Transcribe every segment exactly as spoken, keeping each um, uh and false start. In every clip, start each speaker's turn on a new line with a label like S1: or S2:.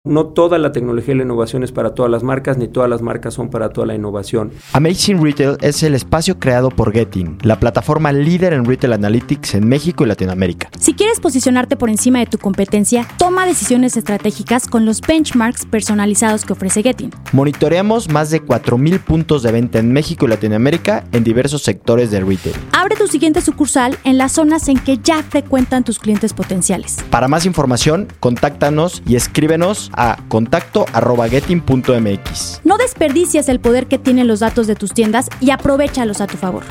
S1: No toda la tecnología y la innovación es para todas las marcas, ni todas las marcas son para toda la innovación.
S2: Amazing Retail es el espacio creado por Getin, la plataforma líder en Retail Analytics en México y Latinoamérica.
S3: Si quieres posicionarte por encima de tu competencia, toma decisiones estratégicas con los benchmarks personalizados que ofrece Getin.
S2: Monitoreamos más de cuatro mil puntos de venta en México y Latinoamérica en diversos sectores del retail.
S3: Abre tu siguiente sucursal en las zonas en que ya frecuentan tus clientes potenciales.
S2: Para más información, contáctanos y escríbenos a contacto arroba getin punto m x.
S3: No desperdicies el poder que tienen los datos de tus tiendas y aprovéchalos a tu favor.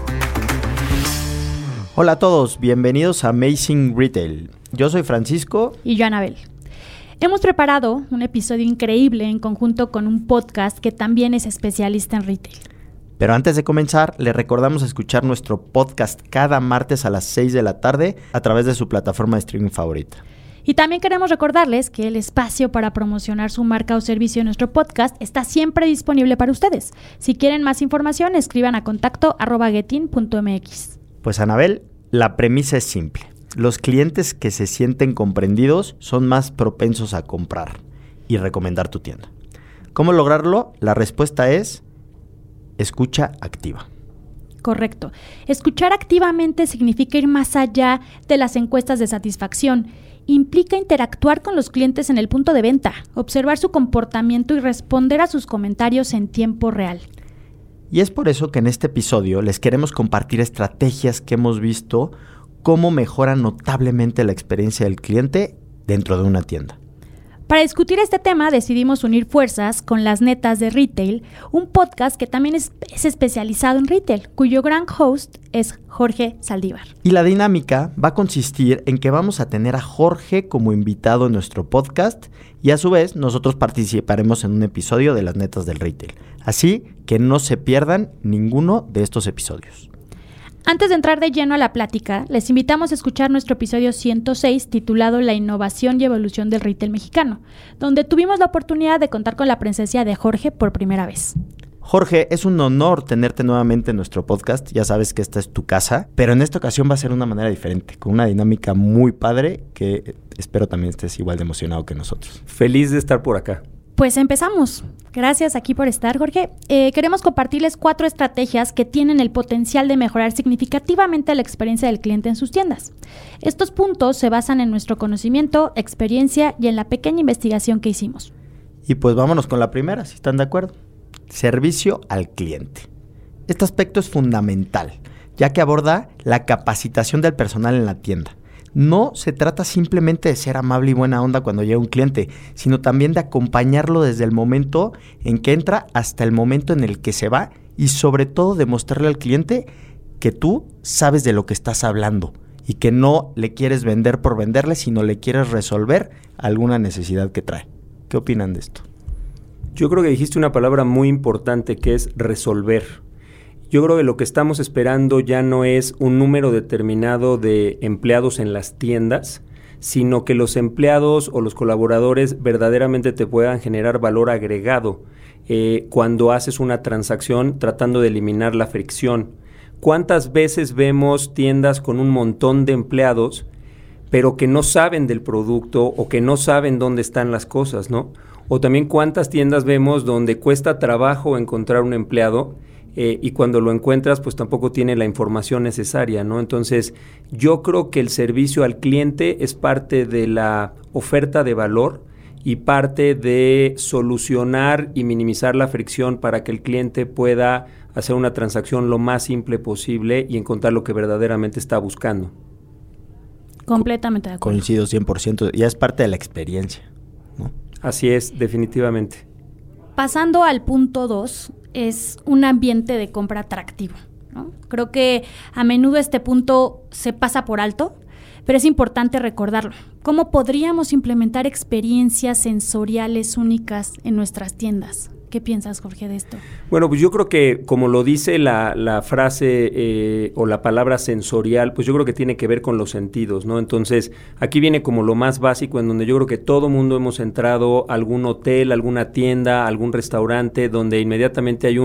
S2: Hola a todos, bienvenidos a Amazing Retail. Yo soy Francisco.
S3: Y yo, Anabel. Hemos preparado un episodio increíble en conjunto con un podcast que también es especialista en retail.
S2: Pero antes de comenzar, les recordamos escuchar nuestro podcast cada martes a las seis de la tarde a través de su plataforma de streaming favorita.
S3: Y también queremos recordarles que el espacio para promocionar su marca o servicio en nuestro podcast está siempre disponible para ustedes. Si quieren más información, escriban a contacto arroba getin punto m x.
S2: Pues Anabel, la premisa es simple. Los clientes que se sienten comprendidos son más propensos a comprar y recomendar tu tienda. ¿Cómo lograrlo? La respuesta es escucha activa.
S3: Correcto. Escuchar activamente significa ir más allá de las encuestas de satisfacción. Implica interactuar con los clientes en el punto de venta, observar su comportamiento y responder a sus comentarios en tiempo real.
S2: Y es por eso que en este episodio les queremos compartir estrategias que hemos visto cómo mejoran notablemente la experiencia del cliente dentro de una tienda.
S3: Para discutir este tema decidimos unir fuerzas con Las Netas de Retail, un podcast que también es, es especializado en retail, cuyo gran host es Jorge Saldívar.
S2: Y la dinámica va a consistir en que vamos a tener a Jorge como invitado en nuestro podcast y a su vez nosotros participaremos en un episodio de Las Netas del Retail. Así que no se pierdan ninguno de estos episodios.
S3: Antes de entrar de lleno a la plática, les invitamos a escuchar nuestro episodio ciento seis titulado La innovación y evolución del retail mexicano, donde tuvimos la oportunidad de contar con la presencia de Jorge por primera vez.
S2: Jorge, es un honor tenerte nuevamente en nuestro podcast. Ya sabes que esta es tu casa, pero en esta ocasión va a ser de una manera diferente, con una dinámica muy padre que espero también estés igual de emocionado que nosotros.
S1: Feliz de estar por acá.
S3: Pues empezamos. Gracias aquí por estar, Jorge. Eh, queremos compartirles cuatro estrategias que tienen el potencial de mejorar significativamente la experiencia del cliente en sus tiendas. Estos puntos se basan en nuestro conocimiento, experiencia y en la pequeña investigación que hicimos.
S2: Y pues vámonos con la primera, si están de acuerdo. Servicio al cliente. Este aspecto es fundamental, ya que aborda la capacitación del personal en la tienda. No se trata simplemente de ser amable y buena onda cuando llega un cliente, sino también de acompañarlo desde el momento en que entra hasta el momento en el que se va y sobre todo demostrarle al cliente que tú sabes de lo que estás hablando y que no le quieres vender por venderle, sino le quieres resolver alguna necesidad que trae. ¿Qué opinan de esto?
S1: Yo creo que dijiste una palabra muy importante que es resolver. Yo creo que lo que estamos esperando ya no es un número determinado de empleados en las tiendas, sino que los empleados o los colaboradores verdaderamente te puedan generar valor agregado eh, cuando haces una transacción tratando de eliminar la fricción. ¿Cuántas veces vemos tiendas con un montón de empleados, pero que no saben del producto o que no saben dónde están las cosas, ¿no? O también cuántas tiendas vemos donde cuesta trabajo encontrar un empleado Eh, y cuando lo encuentras, pues tampoco tiene la información necesaria, ¿no? Entonces, yo creo que el servicio al cliente es parte de la oferta de valor y parte de solucionar y minimizar la fricción para que el cliente pueda hacer una transacción lo más simple posible y encontrar lo que verdaderamente está buscando.
S3: Completamente de acuerdo.
S2: Coincido cien por ciento, ya es parte de la experiencia, ¿no?
S1: Así es, definitivamente.
S3: Pasando al punto dos, es un ambiente de compra atractivo, ¿no? Creo que a menudo este punto se pasa por alto, pero es importante recordarlo. ¿Cómo podríamos implementar experiencias sensoriales únicas en nuestras tiendas? ¿Qué piensas, Jorge, de esto?
S1: Bueno, pues yo creo que como lo dice la, la frase eh, o la palabra sensorial, pues yo creo que tiene que ver con los sentidos, ¿no? Entonces, aquí viene como lo más básico en donde yo creo que todo mundo hemos entrado a algún hotel, alguna tienda, algún restaurante, donde inmediatamente hay un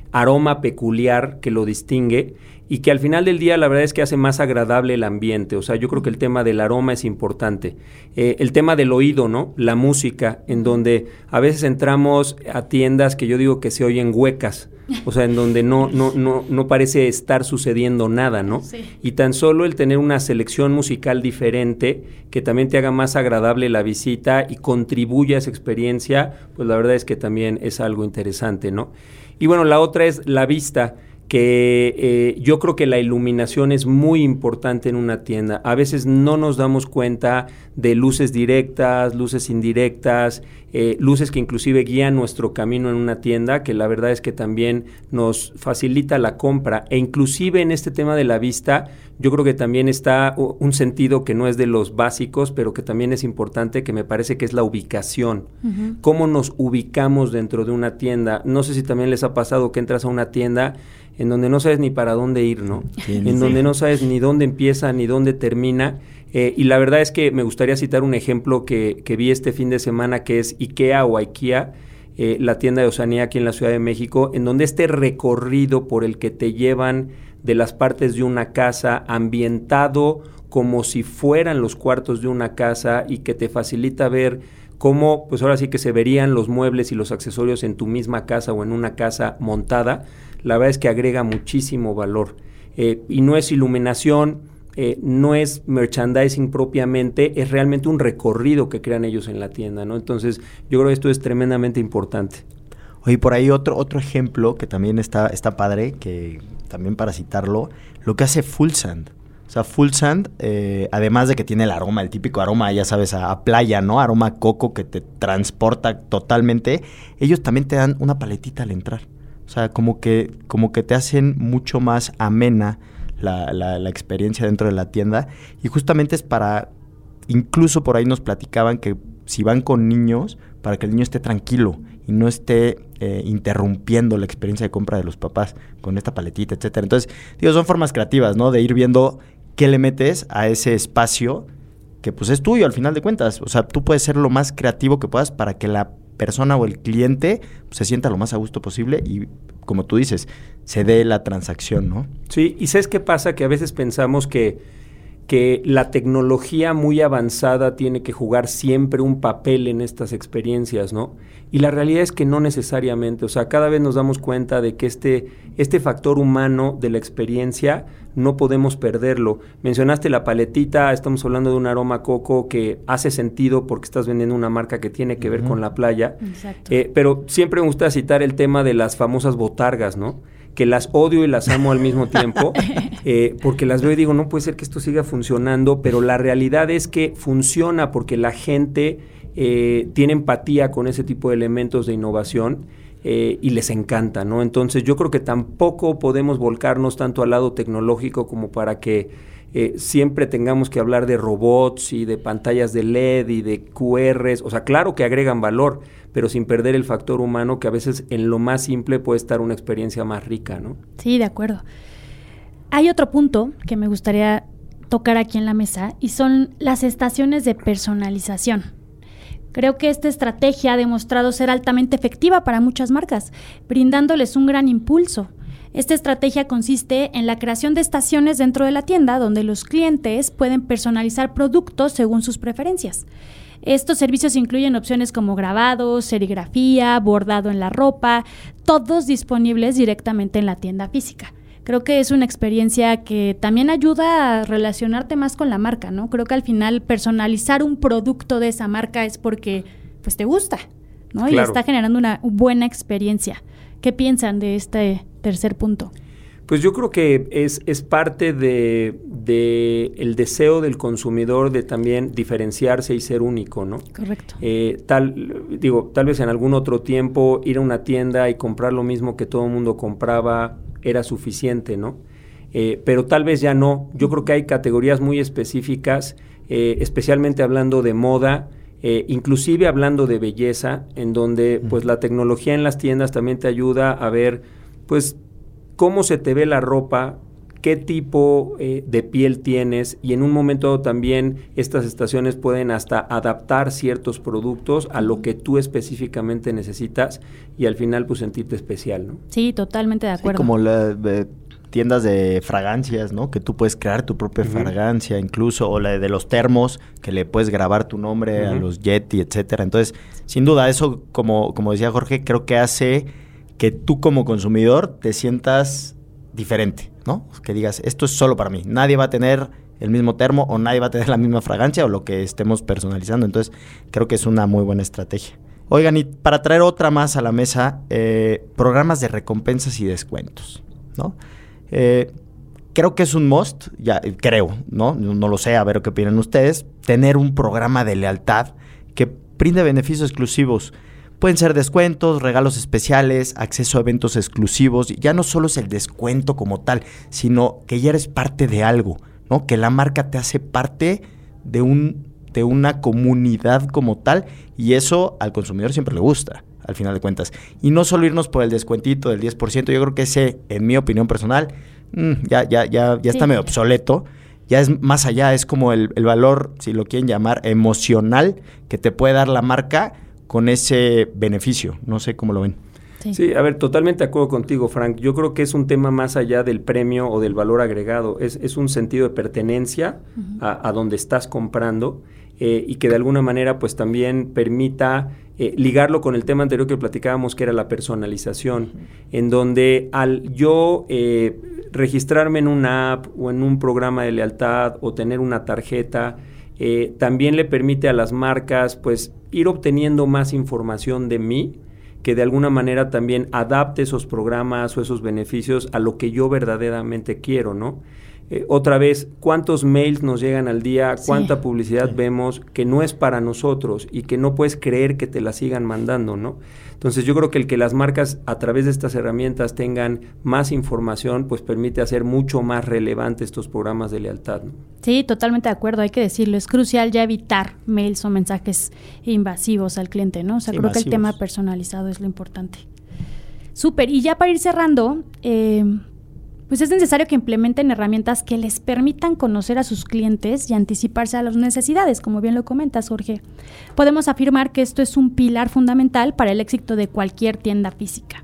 S1: aroma peculiar que lo distingue y que al final del día la verdad es que hace más agradable el ambiente. O sea, yo creo que el tema del aroma es importante. Eh, el tema del oído, ¿no? La música, en donde a veces entramos a tiendas que yo digo que se oyen huecas, o sea, en donde no, no, no, no parece estar sucediendo nada, ¿no?
S3: Sí.
S1: Y tan solo el tener una selección musical diferente que también te haga más agradable la visita y contribuya a esa experiencia, pues la verdad es que también es algo interesante, ¿no? Y bueno, la otra es la vista, que eh, yo creo que la iluminación es muy importante en una tienda. A veces no nos damos cuenta de luces directas, luces indirectas, eh, luces que inclusive guían nuestro camino en una tienda, que la verdad es que también nos facilita la compra. E inclusive en este tema de la vista, yo creo que también está un sentido que no es de los básicos, pero que también es importante, que me parece que es la ubicación. Uh-huh. Cómo nos ubicamos dentro de una tienda. No sé si también les ha pasado que entras a una tienda en donde no sabes ni para dónde ir, ¿no? Sí, en sí. donde no sabes ni dónde empieza ni dónde termina. Eh, y la verdad es que me gustaría citar un ejemplo que, que vi este fin de semana, que es IKEA o IKEA, eh, la tienda de Oceanía aquí en la Ciudad de México, en donde este recorrido por el que te llevan de las partes de una casa, ambientado como si fueran los cuartos de una casa y que te facilita ver cómo, pues ahora sí que se verían los muebles y los accesorios en tu misma casa o en una casa montada. La verdad es que agrega muchísimo valor. Eh, y no es iluminación, eh, no es merchandising propiamente, es realmente un recorrido que crean ellos en la tienda, ¿no? Entonces, yo creo que esto es tremendamente importante.
S2: Oye, por ahí otro, otro ejemplo que también está, está padre, que también para citarlo, lo que hace Full Sand. O sea, Full Sand, eh, además de que tiene el aroma, el típico aroma, ya sabes, a, a playa, ¿no? Aroma a coco que te transporta totalmente. Ellos también te dan una paletita al entrar. O sea, como que, como que te hacen mucho más amena la, la, la experiencia dentro de la tienda. Y justamente es para, incluso por ahí nos platicaban que si van con niños, para que el niño esté tranquilo y no esté eh, interrumpiendo la experiencia de compra de los papás con esta paletita, etcétera. Entonces, digo, son formas creativas, ¿no? De ir viendo qué le metes a ese espacio que pues es tuyo al final de cuentas. O sea, tú puedes ser lo más creativo que puedas para que la persona o el cliente pues, se sienta lo más a gusto posible y, como tú dices, se dé la transacción, ¿no?
S1: Sí, y ¿sabes qué pasa? Que a veces pensamos que, que la tecnología muy avanzada tiene que jugar siempre un papel en estas experiencias, ¿no? Y la realidad es que no necesariamente. O sea, cada vez nos damos cuenta de que este, este factor humano de la experiencia no podemos perderlo. Mencionaste la paletita, estamos hablando de un aroma coco que hace sentido porque estás vendiendo una marca que tiene que ver uh-huh. con la playa.
S3: Exacto.
S1: Eh, pero siempre me gusta citar el tema de las famosas botargas, ¿no? Que las odio y las amo al mismo tiempo, eh, porque las veo y digo, no puede ser que esto siga funcionando, pero la realidad es que funciona porque la gente eh, tiene empatía con ese tipo de elementos de innovación eh, y les encanta, ¿no? Entonces yo creo que tampoco podemos volcarnos tanto al lado tecnológico como para que eh, siempre tengamos que hablar de robots y de pantallas de L E D y de Q Rs, o sea, claro que agregan valor, pero sin perder el factor humano, que a veces en lo más simple puede estar una experiencia más rica, ¿no?
S3: Sí, de acuerdo. Hay otro punto que me gustaría tocar aquí en la mesa y son las estaciones de personalización. Creo que esta estrategia ha demostrado ser altamente efectiva para muchas marcas, brindándoles un gran impulso. Esta estrategia consiste en la creación de estaciones dentro de la tienda donde los clientes pueden personalizar productos según sus preferencias. Estos servicios incluyen opciones como grabado, serigrafía, bordado en la ropa, todos disponibles directamente en la tienda física. Creo que es una experiencia que también ayuda a relacionarte más con la marca, ¿no? Creo que al final personalizar un producto de esa marca es porque pues te gusta, ¿no? Claro. Y está generando una buena experiencia. ¿Qué piensan de este tercer punto?
S1: Pues yo creo que es, es parte de, de el deseo del consumidor de también diferenciarse y ser único, ¿no?
S3: Correcto.
S1: Eh, tal, digo, tal vez en algún otro tiempo ir a una tienda y comprar lo mismo que todo el mundo compraba era suficiente, ¿no? Eh, pero tal vez ya no. Yo creo que hay categorías muy específicas, eh, especialmente hablando de moda, eh, inclusive hablando de belleza, en donde pues la tecnología en las tiendas también te ayuda a ver, pues, cómo se te ve la ropa, qué tipo eh, de piel tienes, y en un momento dado también estas estaciones pueden hasta adaptar ciertos productos a lo que tú específicamente necesitas y al final pues sentirte especial, ¿no?
S3: Sí, totalmente de acuerdo.
S2: Sí, como la, de tiendas de fragancias, ¿no? Que tú puedes crear tu propia uh-huh. fragancia incluso, o la de, de los termos, que le puedes grabar tu nombre uh-huh. a los Yeti, etcétera. Entonces, sin duda, eso, como, como decía Jorge, creo que hace que tú como consumidor te sientas diferente, ¿no? Que digas, esto es solo para mí. Nadie va a tener el mismo termo o nadie va a tener la misma fragancia o lo que estemos personalizando. Entonces, creo que es una muy buena estrategia. Oigan, y para traer otra más a la mesa, eh, programas de recompensas y descuentos, ¿no? Eh, creo que es un must, ya creo, ¿no? No, no lo sé, a ver qué opinan ustedes, tener un programa de lealtad que brinde beneficios exclusivos. Pueden ser descuentos, regalos especiales, acceso a eventos exclusivos. Ya no solo es el descuento como tal, sino que ya eres parte de algo, ¿no? Que la marca te hace parte de, un, de una comunidad como tal, y eso al consumidor siempre le gusta, al final de cuentas. Y no solo irnos por el descuentito del diez por ciento, yo creo que ese, en mi opinión personal, mmm, ya, ya, ya, ya está sí. medio obsoleto. Ya es más allá, es como el, el valor, si lo quieren llamar, emocional que te puede dar la marca con ese beneficio. No sé cómo lo ven.
S1: Sí. sí, a ver, totalmente de acuerdo contigo, Frank. Yo creo que es un tema más allá del premio o del valor agregado. Es, es un sentido de pertenencia uh-huh. a, a donde estás comprando eh, y que de alguna manera pues también permita eh, ligarlo con el tema anterior que platicábamos, que era la personalización, uh-huh. en donde al yo eh, registrarme en una app o en un programa de lealtad o tener una tarjeta, Eh, también le permite a las marcas pues ir obteniendo más información de mí, que de alguna manera también adapte esos programas o esos beneficios a lo que yo verdaderamente quiero, ¿no? Eh, otra vez, ¿cuántos mails nos llegan al día? ¿Cuánta sí, publicidad sí. vemos que no es para nosotros y que no puedes creer que te la sigan mandando, ¿no? Entonces yo creo que el que las marcas a través de estas herramientas tengan más información, pues permite hacer mucho más relevante estos programas de lealtad, ¿no?
S3: Sí, totalmente de acuerdo, hay que decirlo, es crucial ya evitar mails o mensajes invasivos al cliente, ¿no? O sea, sí, creo masivos. Que el tema personalizado es lo importante. Súper, y ya para ir cerrando, eh, pues es necesario que implementen herramientas que les permitan conocer a sus clientes y anticiparse a las necesidades, como bien lo comentas, Jorge. Podemos afirmar que esto es un pilar fundamental para el éxito de cualquier tienda física.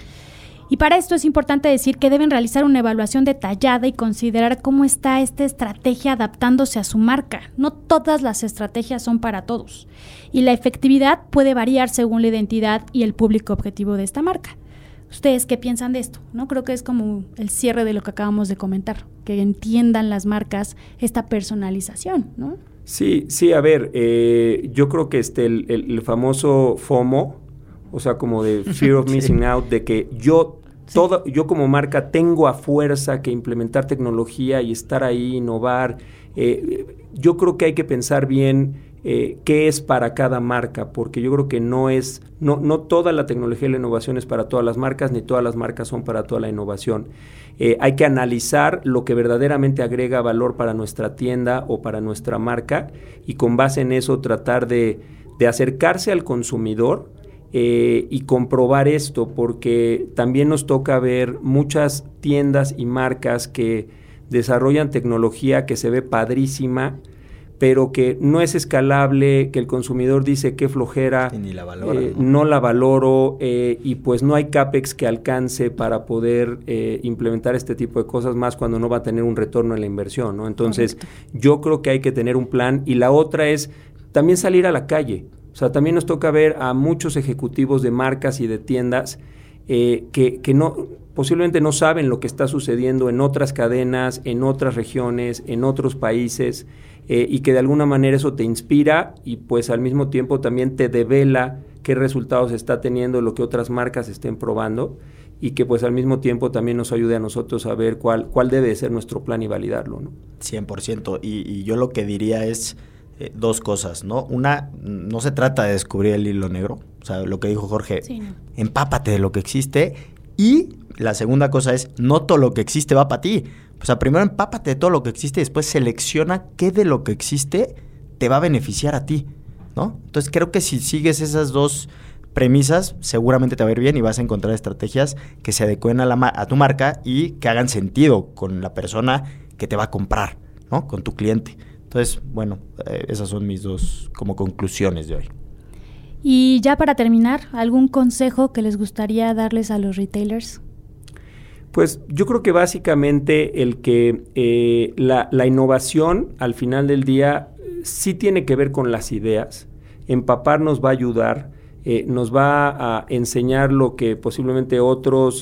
S3: Y para esto es importante decir que deben realizar una evaluación detallada y considerar cómo está esta estrategia adaptándose a su marca. No todas las estrategias son para todos, y la efectividad puede variar según la identidad y el público objetivo de esta marca. ¿Ustedes qué piensan de esto? ¿No? Creo que es como el cierre de lo que acabamos de comentar, que entiendan las marcas esta personalización, ¿no?
S1: Sí, sí, a ver, eh, yo creo que este el, el, el famoso FOMO, o sea, como de Fear of Missing sí. Out, de que yo, sí. todo, yo como marca tengo a fuerza que implementar tecnología y estar ahí, innovar. Eh, yo creo que hay que pensar bien Eh, qué es para cada marca, porque yo creo que no es, no, no toda la tecnología y la innovación es para todas las marcas, ni todas las marcas son para toda la innovación. Eh, hay que analizar lo que verdaderamente agrega valor para nuestra tienda o para nuestra marca, y con base en eso tratar de, de acercarse al consumidor eh, y comprobar esto, porque también nos toca ver muchas tiendas y marcas que desarrollan tecnología que se ve padrísima, pero que no es escalable, que el consumidor dice qué flojera,
S2: y ni la valora,
S1: eh,
S2: ¿no?
S1: no la valoro, eh, y pues no hay CAPEX que alcance para poder eh, implementar este tipo de cosas, más cuando no va a tener un retorno en la inversión, ¿no? Entonces, correcto. Yo creo que hay que tener un plan, y la otra es también salir a la calle. O sea, también nos toca ver a muchos ejecutivos de marcas y de tiendas eh, que, que no posiblemente no saben lo que está sucediendo en otras cadenas, en otras regiones, en otros países, eh, y que de alguna manera eso te inspira y pues al mismo tiempo también te devela qué resultados está teniendo lo que otras marcas estén probando, y que pues al mismo tiempo también nos ayude a nosotros a ver cuál, cuál debe ser nuestro plan y validarlo, ¿no?
S2: cien por ciento, y, y yo lo que diría es eh, dos cosas, ¿no? Una, no se trata de descubrir el hilo negro, o sea, lo que dijo Jorge, sí, no. empápate de lo que existe, y la segunda cosa es, no todo lo que existe va para ti. O sea, primero empápate de todo lo que existe y después selecciona qué de lo que existe te va a beneficiar a ti, ¿no? Entonces creo que si sigues esas dos premisas, seguramente te va a ir bien y vas a encontrar estrategias que se adecuen a, la ma- a tu marca y que hagan sentido con la persona que te va a comprar, ¿no? Con tu cliente. Entonces, bueno, eh, esas son mis dos como conclusiones de hoy.
S3: Y ya para terminar, ¿algún consejo que les gustaría darles a los retailers?
S1: Pues yo creo que básicamente el que eh, la, la innovación al final del día sí tiene que ver con las ideas. Empapar nos va a ayudar, eh, nos va a enseñar lo que posiblemente otros,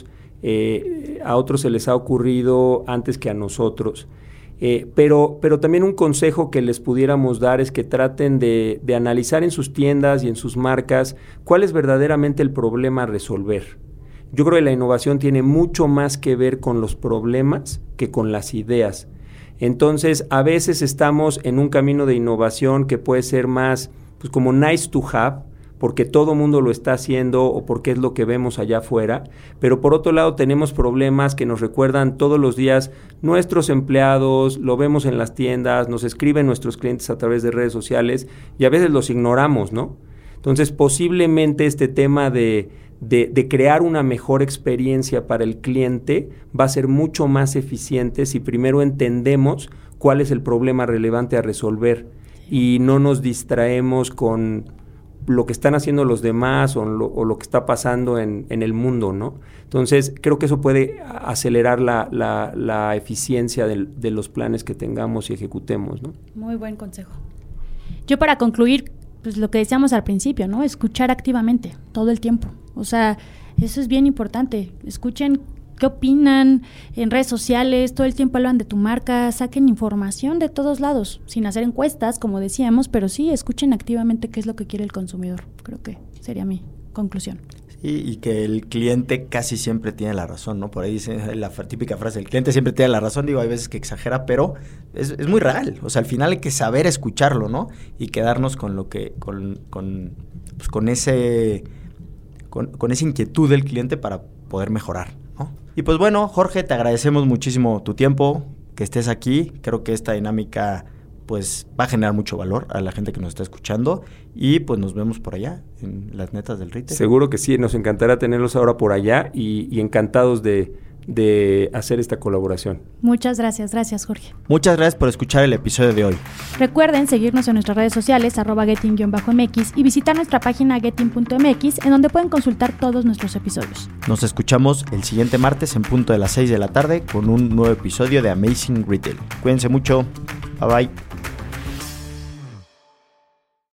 S1: eh, a otros se les ha ocurrido antes que a nosotros. Eh, pero, pero también un consejo que les pudiéramos dar es que traten de, de analizar en sus tiendas y en sus marcas cuál es verdaderamente el problema a resolver. Yo creo que la innovación tiene mucho más que ver con los problemas que con las ideas. Entonces, a veces estamos en un camino de innovación que puede ser más, pues como nice to have, porque todo mundo lo está haciendo o porque es lo que vemos allá afuera, pero por otro lado tenemos problemas que nos recuerdan todos los días nuestros empleados, lo vemos en las tiendas, nos escriben nuestros clientes a través de redes sociales y a veces los ignoramos, ¿no? Entonces, posiblemente este tema de, de, de crear una mejor experiencia para el cliente va a ser mucho más eficiente si primero entendemos cuál es el problema relevante a resolver y no nos distraemos con lo que están haciendo los demás o lo, o lo que está pasando en, en el mundo, ¿no? Entonces, creo que eso puede acelerar la, la, la eficiencia del, de los planes que tengamos y ejecutemos, ¿no?
S3: Muy buen consejo. Yo para concluir, pues lo que decíamos al principio, ¿no? Escuchar activamente, todo el tiempo. O sea, eso es bien importante. Escuchen qué opinan en redes sociales, todo el tiempo hablan de tu marca, saquen información de todos lados, sin hacer encuestas, como decíamos, pero sí, escuchen activamente qué es lo que quiere el consumidor. Creo que sería mi conclusión.
S2: Sí, y que el cliente casi siempre tiene la razón, ¿no? Por ahí dice la típica frase, el cliente siempre tiene la razón. Digo, hay veces que exagera, pero es, es muy real. O sea, al final hay que saber escucharlo, ¿no? Y quedarnos con lo que, con, con, pues con ese, con, con esa inquietud del cliente para poder mejorar, ¿no? Y pues bueno, Jorge, te agradecemos muchísimo tu tiempo, que estés aquí. Creo que esta dinámica pues va a generar mucho valor a la gente que nos está escuchando y pues nos vemos por allá en las netas del retail.
S1: Seguro que sí, nos encantará tenerlos ahora por allá y, y encantados de, de hacer esta colaboración.
S3: Muchas gracias, gracias Jorge.
S2: Muchas gracias por escuchar el episodio de hoy.
S3: Recuerden seguirnos en nuestras redes sociales, arroba getting-m x y visitar nuestra página getting punto m x en donde pueden consultar todos nuestros episodios.
S2: Nos escuchamos el siguiente martes en punto de las seis de la tarde con un nuevo episodio de Amazing Retail. Cuídense mucho, bye bye.